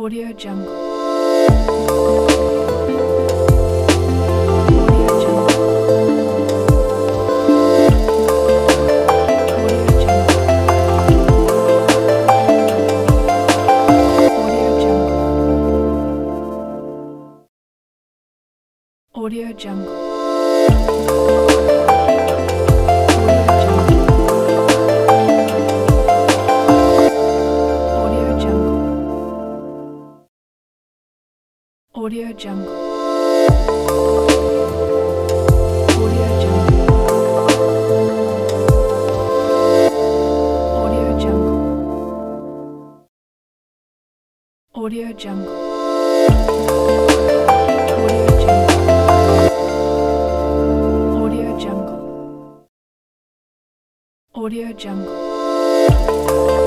Audio Jungle. Audio Jungle. Audio Jungle. Audio Jungle. Audio Jungle. Audio Jungle. Audio Jungle. Audio Jungle.